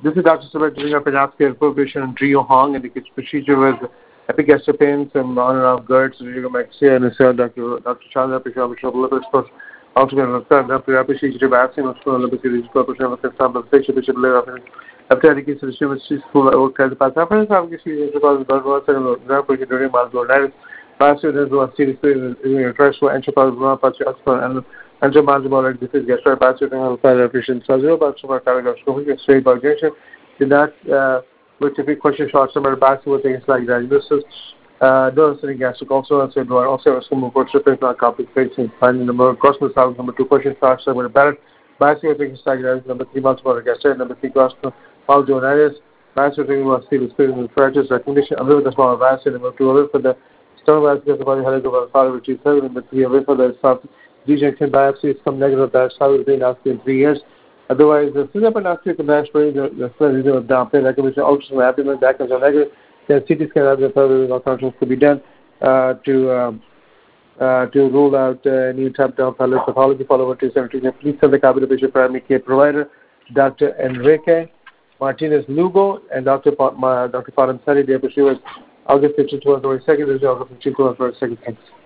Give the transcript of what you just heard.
This is Dr. Subat doing a Penasky Corporation and Rio Hong, and the procedure was epigastropane and honor of GERD, Maxia, and Dr. Chandra Pishab Lipus, ultimately, Dr. Appreciated Vaccine of School Olympic Corporation of the Sample Fisher Bishop Layer after education, the students school over Kaza Pasafas, obviously, because the words and the during Malgo, last year there was a series in first for Anthropology, and Anthropology, this is Gastro Passive Efficient Sazio, but so far, straight by Genshin. Did not, with a big question short, some of the basketball things like diagnosis. Those in gastric also said were also a small report shipping not complications finding number cosmos house number 2 question starts with a ballot bicycle things like number 3 months for a gastric number 3 cosmos all journalists bicycle was still experience fractures recognition other the small bicycle number 2 away for the stone bicycle the body had over father which is 7 number 3 away for the soft dejection biopsy some negative that how has been after 3 years. Otherwise, the synaptic national the downplay recognition ultrasound abdomen back as a negative. The CT scan of the pelvic functions could be done to rule out any type of pelvic pathology. Follow-up to 17. Please send the copy to patient primary care provider, Dr. Enrique Martinez Lugo, and Dr. Padam Sari. The episode was August 15, 2022. This is August 15, 2022. Thanks.